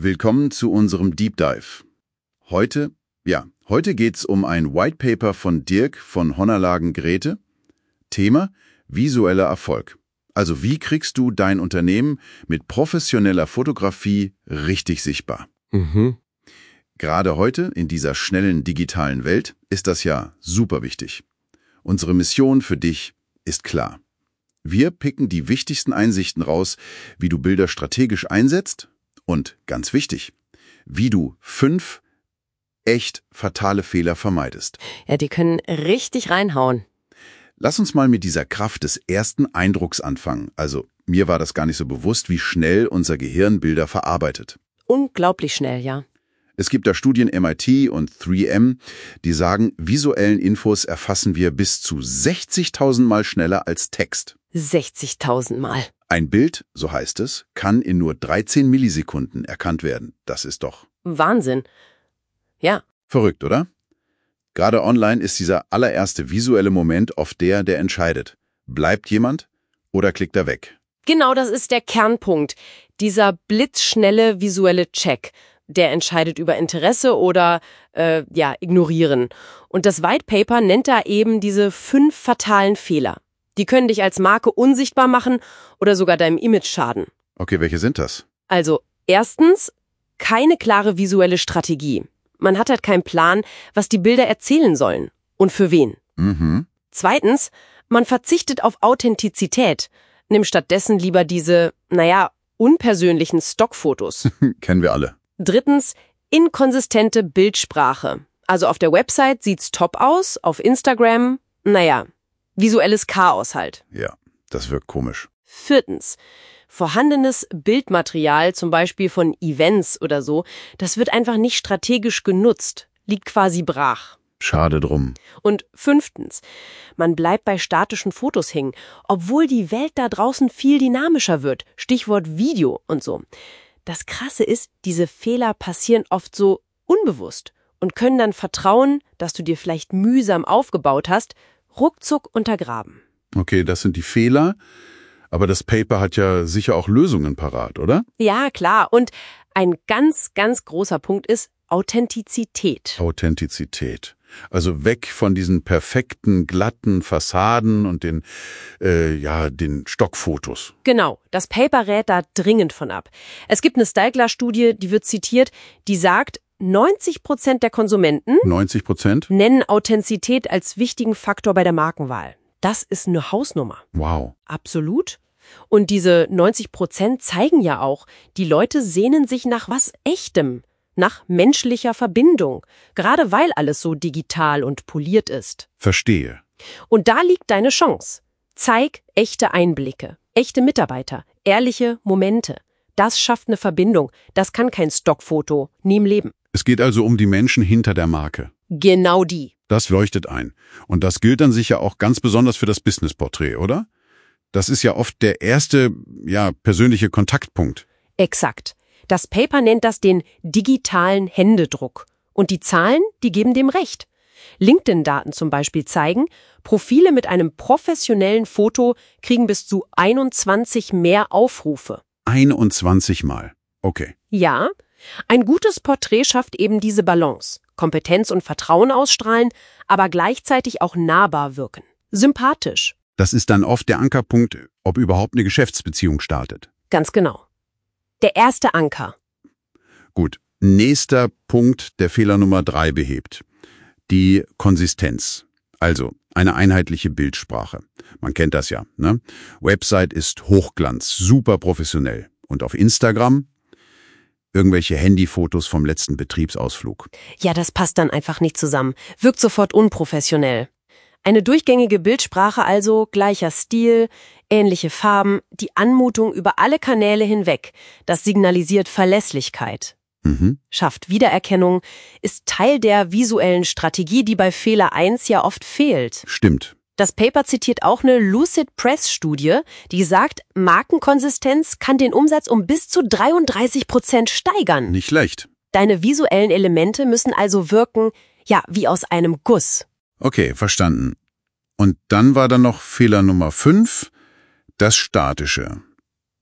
Willkommen zu unserem Deep Dive. Heute geht's um ein White Paper von Dirk von Honnerlagen-Grete. Thema: visueller Erfolg. Also wie kriegst du dein Unternehmen mit professioneller Fotografie richtig sichtbar? Gerade heute, in dieser schnellen digitalen Welt, ist das ja super wichtig. Unsere Mission für dich ist klar. Wir picken die wichtigsten Einsichten raus, wie du Bilder strategisch einsetzt und, ganz wichtig, wie du 5 echt fatale Fehler vermeidest. Ja, die können richtig reinhauen. Lass uns mal mit dieser Kraft des ersten Eindrucks anfangen. Also, mir war das gar nicht so bewusst, wie schnell unser Gehirn Bilder verarbeitet. Unglaublich schnell, ja. Es gibt da Studien MIT und 3M, die sagen, visuellen Infos erfassen wir bis zu 60.000 Mal schneller als Text. 60.000 Mal. Ein Bild, so heißt es, kann in nur 13 Millisekunden erkannt werden. Das ist doch Wahnsinn. Ja. verrückt, oder? Gerade online ist dieser allererste visuelle Moment oft der entscheidet. Bleibt jemand oder klickt er weg? Genau, das ist der Kernpunkt. Dieser blitzschnelle visuelle Check, der entscheidet über Interesse oder ignorieren. Und das White Paper nennt da eben diese 5 fatalen Fehler. Die können dich als Marke unsichtbar machen oder sogar deinem Image schaden. Okay, welche sind das? Also, erstens, keine klare visuelle Strategie. Man hat halt keinen Plan, was die Bilder erzählen sollen und für wen. Zweitens, man verzichtet auf Authentizität, nimmt stattdessen lieber diese, unpersönlichen Stockfotos. Kennen wir alle. Drittens, inkonsistente Bildsprache. Also auf der Website sieht's top aus, auf Instagram, visuelles Chaos halt. Ja, das wirkt komisch. Viertens, vorhandenes Bildmaterial, zum Beispiel von Events oder so, das wird einfach nicht strategisch genutzt, liegt quasi brach. Schade drum. Und fünftens, man bleibt bei statischen Fotos hängen, obwohl die Welt da draußen viel dynamischer wird, Stichwort Video und so. Das Krasse ist, diese Fehler passieren oft so unbewusst und können dann Vertrauen, das du dir vielleicht mühsam aufgebaut hast, ruckzuck untergraben. Okay, das sind die Fehler, aber das Paper hat ja sicher auch Lösungen parat, oder? Ja, klar. Und ein ganz, ganz großer Punkt ist Authentizität. Authentizität. Also weg von diesen perfekten, glatten Fassaden und den Stockfotos. Genau, das Paper rät da dringend von ab. Es gibt eine Steytler-Studie, die wird zitiert, die sagt, 90% der Konsumenten 90%? nennen Authentizität als wichtigen Faktor bei der Markenwahl. Das ist eine Hausnummer. Wow. Absolut. Und diese 90% zeigen ja auch, die Leute sehnen sich nach was Echtem, nach menschlicher Verbindung, gerade weil alles so digital und poliert ist. Verstehe. Und da liegt deine Chance. Zeig echte Einblicke, echte Mitarbeiter, ehrliche Momente. Das schafft eine Verbindung. Das kann kein Stockfoto, nie im Leben. Es geht also um die Menschen hinter der Marke. Genau die. Das leuchtet ein. Und das gilt dann sicher auch ganz besonders für das Businessporträt, oder? Das ist ja oft der erste, persönliche Kontaktpunkt. Exakt. Das Paper nennt das den digitalen Händedruck. Und die Zahlen, die geben dem recht. LinkedIn-Daten zum Beispiel zeigen, Profile mit einem professionellen Foto kriegen bis zu 21 mehr Aufrufe. 21 Mal. Okay. Ja, ein gutes Porträt schafft eben diese Balance. Kompetenz und Vertrauen ausstrahlen, aber gleichzeitig auch nahbar wirken. Sympathisch. Das ist dann oft der Ankerpunkt, ob überhaupt eine Geschäftsbeziehung startet. Ganz genau. Der erste Anker. Gut. Nächster Punkt, der Fehler Nummer 3 behebt. Die Konsistenz. Also eine einheitliche Bildsprache. Man kennt das ja, ne? Website ist Hochglanz, super professionell. Und auf Instagram irgendwelche Handyfotos vom letzten Betriebsausflug. Ja, das passt dann einfach nicht zusammen. Wirkt sofort unprofessionell. Eine durchgängige Bildsprache also, gleicher Stil, ähnliche Farben, die Anmutung über alle Kanäle hinweg. Das signalisiert Verlässlichkeit. Schafft Wiedererkennung, ist Teil der visuellen Strategie, die bei Fehler 1 ja oft fehlt. Stimmt. Das Paper zitiert auch eine Lucid Press-Studie, die sagt, Markenkonsistenz kann den Umsatz um bis zu 33% steigern. Nicht schlecht. Deine visuellen Elemente müssen also wirken, wie aus einem Guss. Okay, verstanden. Und dann war da noch Fehler Nummer 5, das Statische.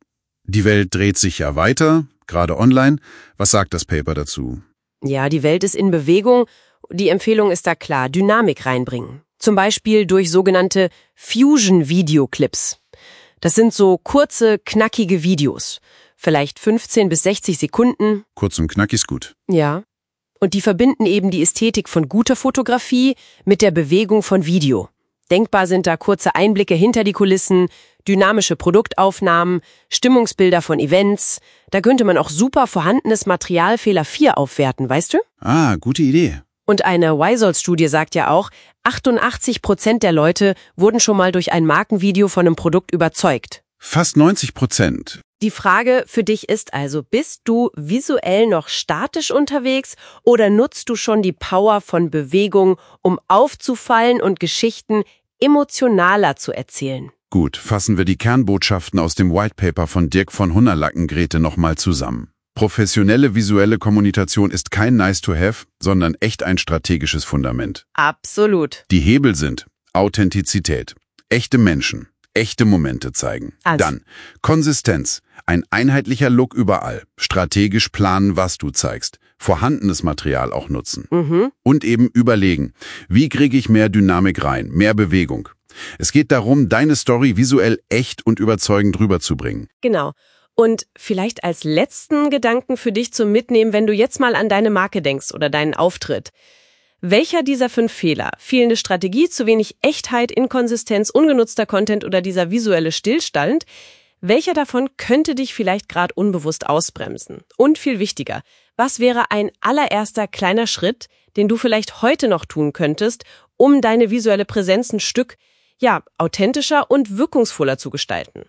Die Welt dreht sich ja weiter, gerade online. Was sagt das Paper dazu? Ja, die Welt ist in Bewegung. Die Empfehlung ist da klar, Dynamik reinbringen. Zum Beispiel durch sogenannte Fusion-Videoclips. Das sind so kurze, knackige Videos. Vielleicht 15 bis 60 Sekunden. Kurz und knackig ist gut. Ja. Und die verbinden eben die Ästhetik von guter Fotografie mit der Bewegung von Video. Denkbar sind da kurze Einblicke hinter die Kulissen, dynamische Produktaufnahmen, Stimmungsbilder von Events. Da könnte man auch super vorhandenes Material Fehler 4 aufwerten, weißt du? Ah, gute Idee. Und eine Wiesel-Studie sagt ja auch, 88% der Leute wurden schon mal durch ein Markenvideo von einem Produkt überzeugt. Fast 90%. Die Frage für dich ist also, bist du visuell noch statisch unterwegs oder nutzt du schon die Power von Bewegung, um aufzufallen und Geschichten emotionaler zu erzählen? Gut, fassen wir die Kernbotschaften aus dem White Paper von Dirk von Honerlaken-Grete nochmal zusammen. Professionelle visuelle Kommunikation ist kein Nice-to-have, sondern echt ein strategisches Fundament. Absolut. Die Hebel sind Authentizität, echte Menschen, echte Momente zeigen. Dann Konsistenz, ein einheitlicher Look überall, strategisch planen, was du zeigst, vorhandenes Material auch nutzen. Und eben überlegen, wie kriege ich mehr Dynamik rein, mehr Bewegung. Es geht darum, deine Story visuell echt und überzeugend rüberzubringen. Genau. Und vielleicht als letzten Gedanken für dich zum Mitnehmen, wenn du jetzt mal an deine Marke denkst oder deinen Auftritt. Welcher dieser 5 Fehler, fehlende Strategie, zu wenig Echtheit, Inkonsistenz, ungenutzter Content oder dieser visuelle Stillstand, welcher davon könnte dich vielleicht gerade unbewusst ausbremsen? Und viel wichtiger, was wäre ein allererster kleiner Schritt, den du vielleicht heute noch tun könntest, um deine visuelle Präsenz ein Stück, authentischer und wirkungsvoller zu gestalten?